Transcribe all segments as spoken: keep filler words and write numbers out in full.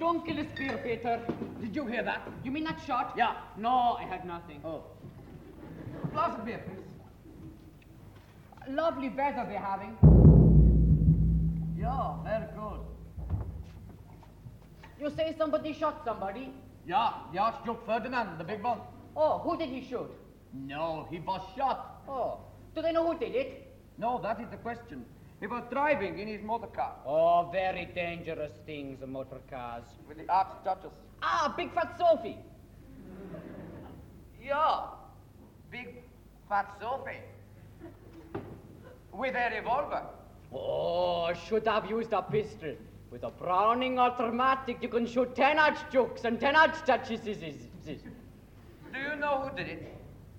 don't kill a spear, Peter. Did you hear that? You mean that shot? Yeah. No, I had nothing. Oh. A glass of beer, please. Lovely weather we're having. Yeah, very good. You say somebody shot somebody? Yeah, the Archduke Ferdinand, the big one. Oh, who did he shoot? No, he was shot. Oh, do they know who did it? No, that is the question. He was driving in his motor car. Oh, very dangerous things, the motor cars. With the Archduchess. Ah, Big Fat Sophie. Yeah, big fat Sophie. With a revolver. Oh, should have used a pistol. With a Browning automatic, you can shoot ten archdukes and ten archduchesses. Do you know who did it?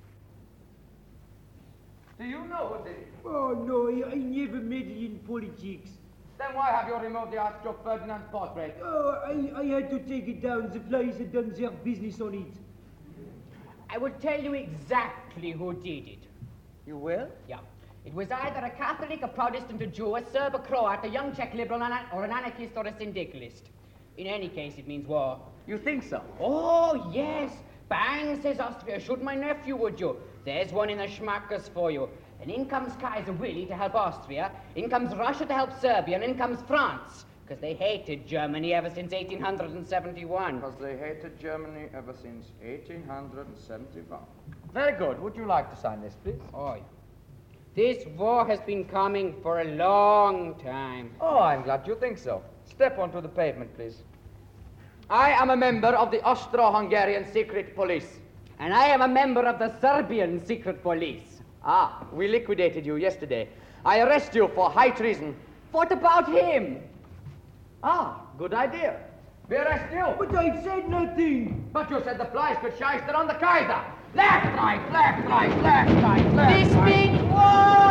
Do you know who did it? Oh, no, I, I never meddle in politics. Then why have you removed the Archduke Ferdinand portrait? Oh, I, I had to take it down. The flies had done their business on it. I will tell you exactly who did it. You will? Yeah. It was either a Catholic, a Protestant, a Jew, a Serb, a Croat, a young Czech liberal, an, or an anarchist, or a syndicalist. In any case, it means war. You think so? Oh, yes. Bang, says Austria. Shoot my nephew, would you? There's one in the schmackers for you. And in comes Kaiser Willy to help Austria. In comes Russia to help Serbia. And in comes France. Because they hated Germany ever since eighteen seventy-one. Because they hated Germany ever since eighteen seventy-one. Very good. Would you like to sign this, please? Oh, yeah. This war has been coming for a long time. Oh, I'm glad you think so. Step onto the pavement, please. I am a member of the Austro-Hungarian secret police. And I am a member of the Serbian secret police. Ah, we liquidated you yesterday. I arrest you for high treason. What about him? Ah, good idea. We arrest you. But I said nothing. But you said the flies could shyster on the Kaiser. Left, right, left, right, left, right, left, This right. means war!